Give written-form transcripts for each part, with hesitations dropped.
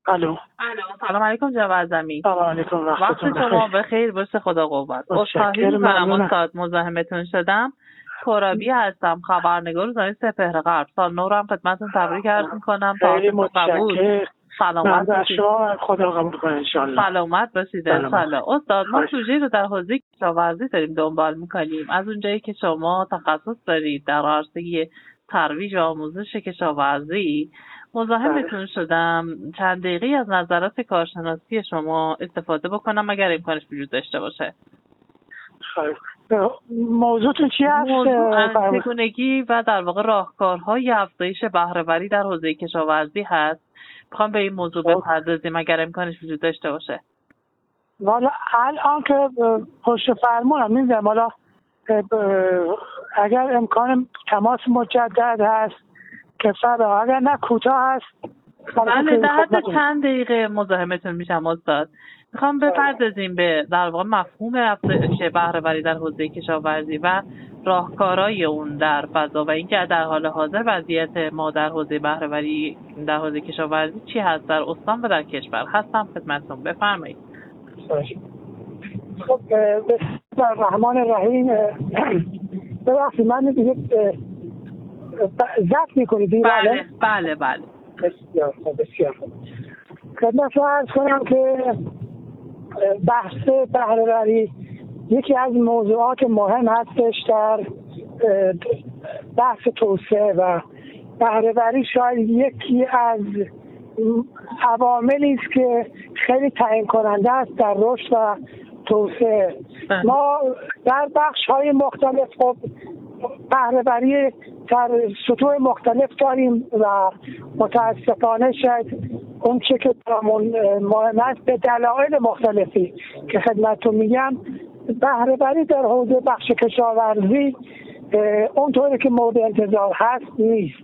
الو. سلام علیکم جناب اعظمی. سلام علیکم. وقت شما بخیر باشه. خدا قوت. عذرخواهی می‌کنم استاد مزاحمتون شدم. ترابی هستم، خبرنگار روزنامه سپهر غرب. سال نو رو هم خدمتتون تبریک عرض می‌کنم. خیلی متشکرم. سلامت باشید. خدا قبول کنه ان شاء الله. سلامت باشید ان شاء الله. استاد ما سوژه‌ای رو در حوزه کشاورزی داریم دنبال می‌کنیم. از اونجایی که شما تخصص دارید در عرصه ترویج و آموزش کشاورزی، مزاحمتون شدم چند دقیقه از نظرات کارشناسی شما استفاده بکنم اگر امکانش وجود داشته باشه. موضوعتون چی هست؟ موضوع چگونگی و در واقع راهکارهای افزایش بهره‌وری در حوزه کشاورزی هست. میخوام به این موضوع بپردازیم اگر امکانش وجود داشته باشه. والا الان که پشت فرمونم می‌ذارم، والا اگر امکان تماس مجدد هست کفایه، اگر نه کوتاه هست. بله در حد چند دقیقه مزاحمتون میشم استاد. میخوام بپردازیم به در واقع مفهوم افزایش بهره‌وری در حوزه کشاورزی و راهکارهای اون در فضا و اینکه در حال حاضر وضعیت ما در حوزه بهره‌وری در حوزه کشاورزی چی هست در استان و در کشور. هستم خدمتتون، بفرمایید. خب بسم الله الرحمن الرحیم. ببخشید من دیگه ضبط می‌کنید؟ بله. بسیار خدمتتون عرض کنم که بحث بهره‌وری یکی از موضوعات مهم هستش در بحث توسعه و بهره‌وری شاید یکی از عواملی است که خیلی تعیین کننده است در رشد و توسعه. ما در بخش‌های مختلف خب بهره‌وری در سطوح مختلف داریم و متاسفانه شاید اون چه که مهم است به دلایل مختلفی که خدمتتون میگم بهره‌وری در حوزه بخش کشاورزی اونطوری که مورد انتظار هست نیست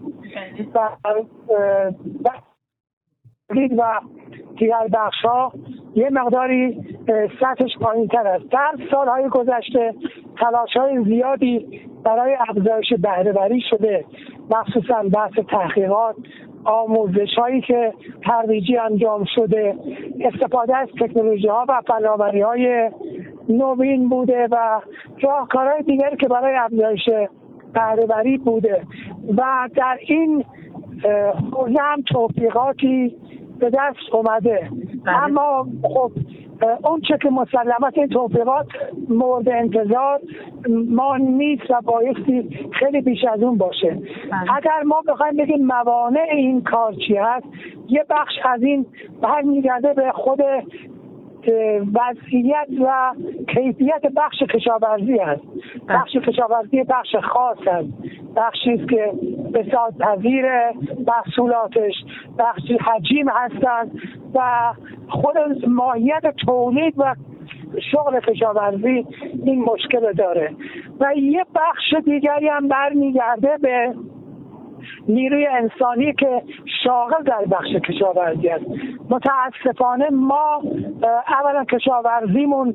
و دیگر بخش‌ها یه مقداری سطحش پایین‌تر است. در سال‌های گذشته تلاش‌های زیادی برای افزایش بهره‌وری شده، مخصوصاً بحث تحقیقات، آموزش‌هایی که ترویجی انجام شده، استفاده از تکنولوژی‌ها و فناوری‌های نوین بوده و راهکارهای دیگری که برای افزایش بهره‌وری بوده و در این حوزه هم توفیقاتی به دست اومده. اما خب اون چه که مسلمات این توفیقات مورد انتظار ما نیست و بایستی خیلی بیش از اون باشه. اگر ما بخوایم بگیم موانع این کار چی هست، یه بخش از این برمیگرده به خود وضعیت و کیفیت بخش کشاورزی است. بخش کشاورزی بخش خاص است، بخشی است که بساط‌پذیر محصولاتش، بخشی حجیم هستند و خود ماهیت تولید و شغل کشاورزی این مشکل داره. و یه بخش دیگری هم برمیگرده به نیروی انسانی که شاغل در بخش کشاورزی است. متاسفانه ما اولا کشاورزیمون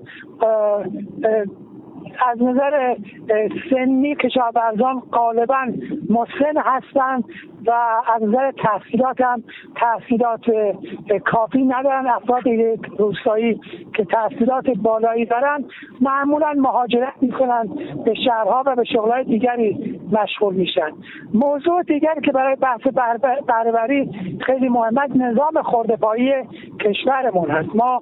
از نظر سنی کشاورزان غالبا مسن هستند و از نظر تحصیلات هم تحصیلات کافی ندارن. افراد روستایی که تحصیلات بالایی دارن معمولا مهاجرت میکنن به شهرها و به شغلهای دیگری مشغول میشن. موضوع دیگری که برای بحث بهره‌وری خیلی مهمه نظام خرده‌پایی کشورمون هست. ما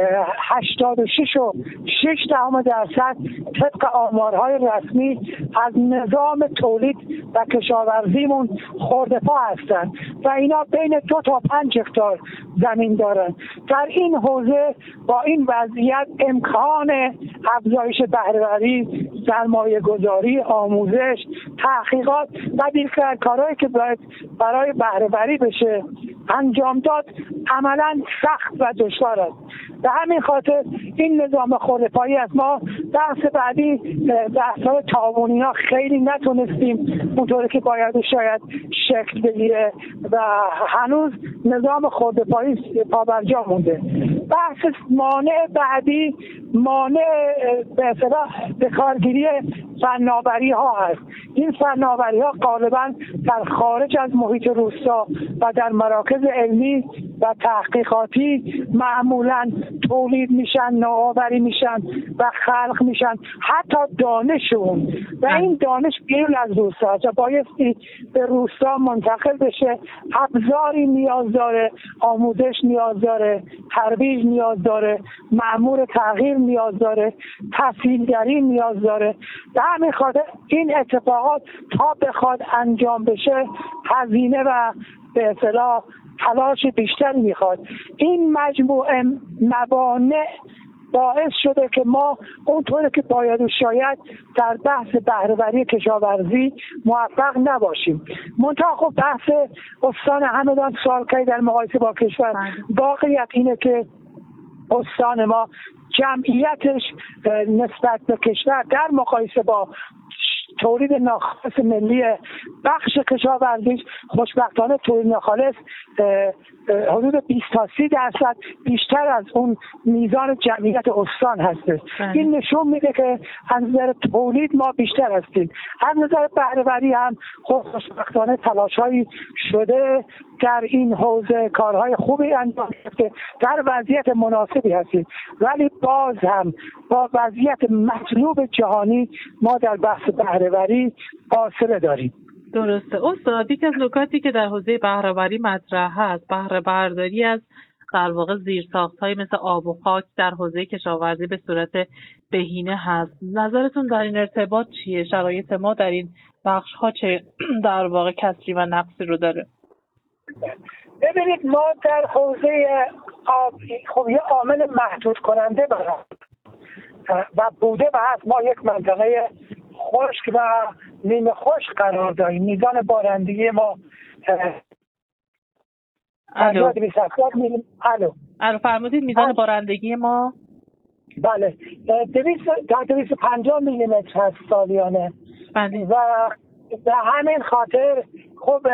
86.6% طبق آمارهای رسمی از نظام تولید و کشاورزیمون خرده‌پا هستن و اینا بین 2 تا 5 هکتار زمین دارن. در این حوزه با این وضعیت امکان افزایش بهره‌وری، سرمایه‌گذاری، آموزش، تحقیقات و دیگر کارهایی که باید برای بهره‌وری بشه انجام داد عملاً سخت و دشوار است. به همین خاطر این نظام خرده‌پایی از ما بحث بعدی بحث‌های تعاونی‌ها خیلی نتونستیم اونطوری که باید شاید شکل بگیره و هنوز نظام خرده‌پایی پابرجا مونده. بحث مانع بعدی مانع به اصطلاح به کارگیری فناوری ها هست. این فناوری ها غالبا در خارج از محیط روستا و در مراکز علمی و تحقیقاتی معمولا تولید میشن، نوآوری میشن و خلق میشن، حتی دانشون و این دانش بیرون از روستا هست و بایستی به روستا منتقل بشه. ابزاری نیاز داره، آموزش نیاز داره، ترویج نیاز داره، مأمور تغییر نیاز داره، تسهیلگری نیاز داره. به همین خاطر این اتفاقات تا بخواد انجام بشه هزینه و به اصطلاح تلاش بیشتری میخواد. این مجموعه موانع باعث شده که ما اونطوری که باید و شاید در بحث بهره‌وری کشاورزی موفق نباشیم. منتها خب بحث استان همدان سالکی در مقایسه با کشور، واقعیت اینه که استان ما جمعیتش نسبت به کشور در مقایسه با تولید ناخالص ملی بخش کشاورزی خوشبختانه تولید ناخالص حدود 20 تا 30% بیشتر از اون میزان جمعیت استان هست. این نشون میده که از نظر تولید ما بیشتر هستیم. از نظر بهره‌وری هم خوشبختانه تلاش‌هایی شده در این حوزه، کارهای خوبی انجام شده، در وضعیت مناسبی هستیم، ولی باز هم با وضعیت مطلوب جهانی ما در بحث بهره‌وری فاصله داریم. درسته استاد. یک از نکاتی که در حوزه بهره‌وری مطرح هست بهره برداری از در واقع زیرساخت‌های مثل آب و خاک در حوزه کشاورزی به صورت بهینه هست. نظرتون در این ارتباط چیه؟ شرایط ما در این بخش‌ها چه در واقع کسری و نقصی رو داره؟ ببینید ما در حوزه آب خب یه عامل محدود کننده و بوده و هست. ما یک منطقه خشک و نیمه خشک قرار داریم. میزان بارندگی ما الو فرمودید میزان بارندگی ما بله 250 میلیمتر هست سالیانه و به همین خاطر خب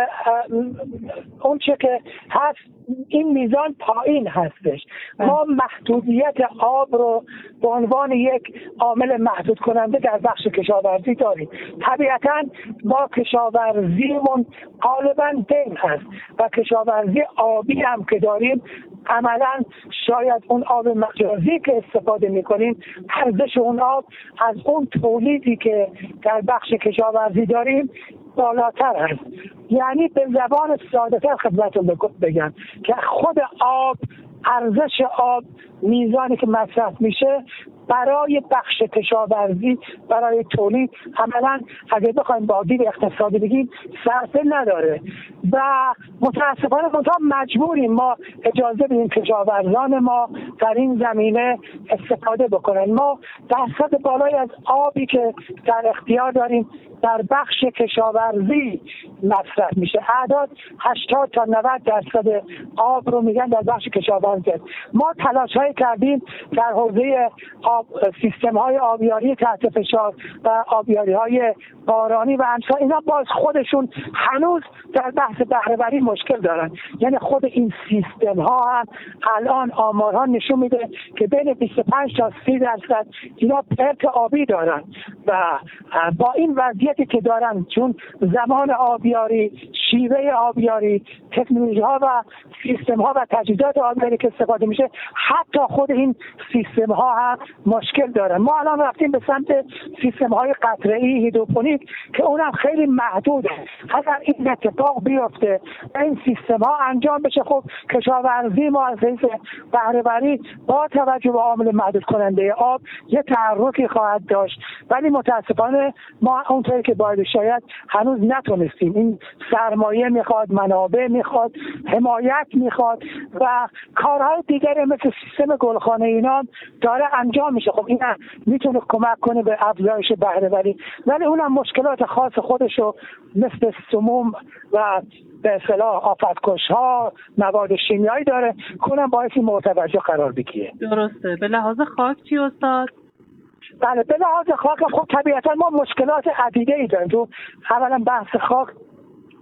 اون چه که هست این میزان پایین هستش. ما محدودیت آب رو به عنوان یک عامل محدود کننده در بخش کشاورزی داریم. طبیعتاً ما کشاورزیمون غالباً دیم هست و کشاورزی آبی هم که داریم عملاً شاید اون آب مجازی که استفاده می‌کنیم ارزش اون آب از اون تولیدی که در بخش کشاورزی داریم بالاتر هست. یعنی به زبان ساده‌تر خدمتتون بگم که خود آب، ارزش آب، میزانی که مصرف میشه برای بخش کشاورزی، برای تولید عملاً اگه بخوایم با دید اقتصادی بگیم صرفه نداره و متاسفانه مجبوریم ما اجازه بدیم کشاورزان ما در این زمینه استفاده بکنن. ما درصد بالایی از آبی که در اختیار داریم در بخش کشاورزی مصرف میشه. اعداد 80 تا 90% آب رو میگن در بخش کشاورزی. ما تلاش‌هایی کردیم در حوزه سیستم‌های آبیاری تحت فشار و آبیاری‌های بارانی و امثال اینا باز خودشون هنوز در بحث بهره‌وری مشکل دارن. یعنی خود این سیستم‌ها هم الان آمارها نشون میده که بین 25 تا 30% اینا پرت آبی دارن و با این وضعیتی که دارن، چون زمان آبیاری، شیوه آبیاری، تکنولوژی‌ها و سیستم‌ها و تجهیزات آبیاری که استفاده میشه، حتی خود این سیستم‌ها هم مشکل دارن. ما الان رفتیم به سمت سیستم‌های قطره‌ای هیدروپونیک که اونم خیلی محدوده. اگر این اتفاق بیفته و این سیستم‌ها انجام بشه، خب کشاورزی ما از حیث بهره‌وری با توجه به عامل محدود کننده آب یه تحرکی خواهد داشت، ولی متاسفانه ما اونطوری که باید شاید هنوز نتونستیم. این سرمایه میخواد، منابع میخواد، حمایت میخواد و کارهای دیگری مثل سیستم گلخانه اینا داره انجام میشه. خب این میتونه کمک کنه به افزایش بهره‌وری، ولی اونم مشکلات خاص خودشو مثل سموم و به اصطلاح آفت‌کش‌ها، مواد شیمیایی داره که اونم باعث متوجه قرار بگیره. درسته. به لحاظ خاک چی استاد؟ بله به لحاظ خاک خب طبیعتا ما مشکلات عدیده‌ای داریم. تو اولا بحث خاک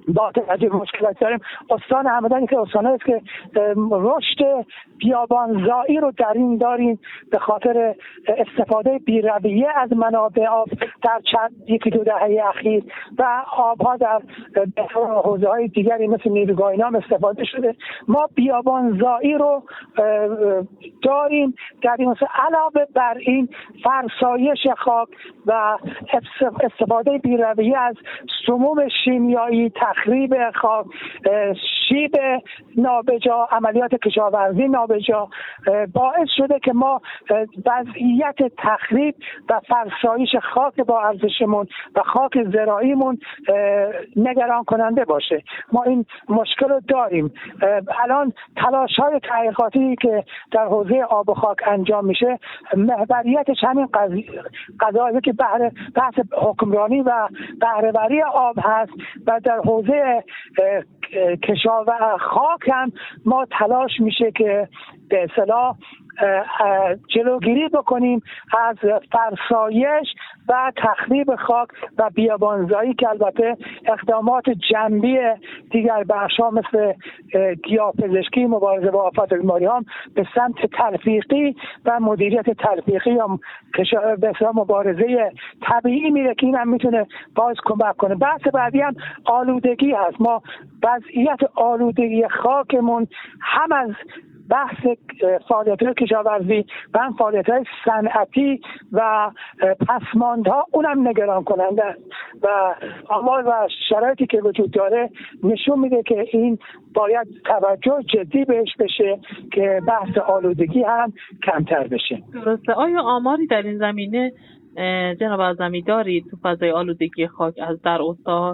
با توجه به مشکلات داریم. استان همدانی که استانی است که رشد بیابانزایی رو در این داریم به خاطر استفاده بی‌رویه از منابع آب در یکی دو دهه اخیر و آبها در حوزه‌های دیگری مثل نیروگاهینام استفاده شده. ما بیابانزایی رو داریم در این علاوه بر این فرسایش خاک و استفاده بی‌رویه از سموم شیمیایی، تخریب خاک، شیب نابجا، عملیات کشاورزی نابجا باعث شده که ما وضعیت تخریب و فرسایش خاک با ارزشمون و خاک زراعیمون نگران کننده باشه. ما این مشکل رو داریم. الان تلاش‌های تحقیقاتی که در حوزه آب و خاک انجام میشه محوریتش همین قضایایی که بحث حکمرانی و بهره‌وری آب هست و در حوزه کشاورزی خاک هم ما تلاش میشه که به اصطلاح جلوگیری بکنیم از فرسایش و تخریب خاک و بیابانزایی که البته اقدامات جنبی دیگر بخش‌ها مثل گیاه‌پزشکی، مبارزه با آفات بیماری ها به سمت تلفیقی و مدیریت تلفیقی یا به مبارزه طبیعی میره که این هم میتونه باز کمک کنه. بحث بعدی هم آلودگی هست. ما وضعیت آلودگی خاکمون هم از بحث فعالیت‌های کشاورزی و هم فعالیت‌های صنعتی و پسماندها اونم نگران کننده و آمار و شرایطی که وجود داره نشون میده که این باید توجه جدی بهش بشه که بحث آلودگی هم کمتر بشه. درسته. آیا آماری در این زمینه جناب اعظمی دارید تو فضای آلودگی خاک از در استان؟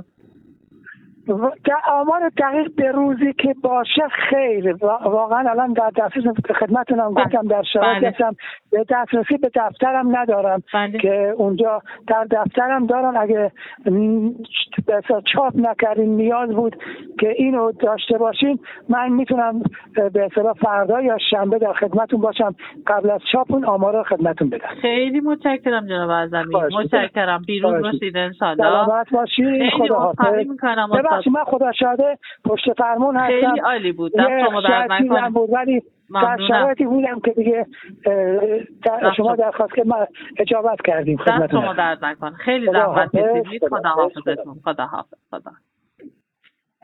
آمار دقیق به روزی که باشه خیر. واقعا الان در دسترس خدمتتونم گفتم در شرایطی هستم به دسترسی به دفترم ندارم که اونجا در دفترم دارم. اگه چاپ نکردین نیاز بود که اینو داشته باشین من میتونم به اصطلاح فردا یا شنبه در خدمتتون باشم قبل از چاپ اون آمارا خدمتتون بدم. خیلی متشکرم جناب اعظمی. متشکرم. پیروز باشید ان شاء الله. سلامت باشید. خداحافظ. من خدا شاهده پشت فرمون هستم. خیلی عالی بود. دست شما درد نکنه. ولی در شرایطی بودم که دیگه شما درخواست که ما اجابت کردیم. دست شما درد نکنه. خیلی زحمت کشیدید. خداحافظتون. خداحافظ.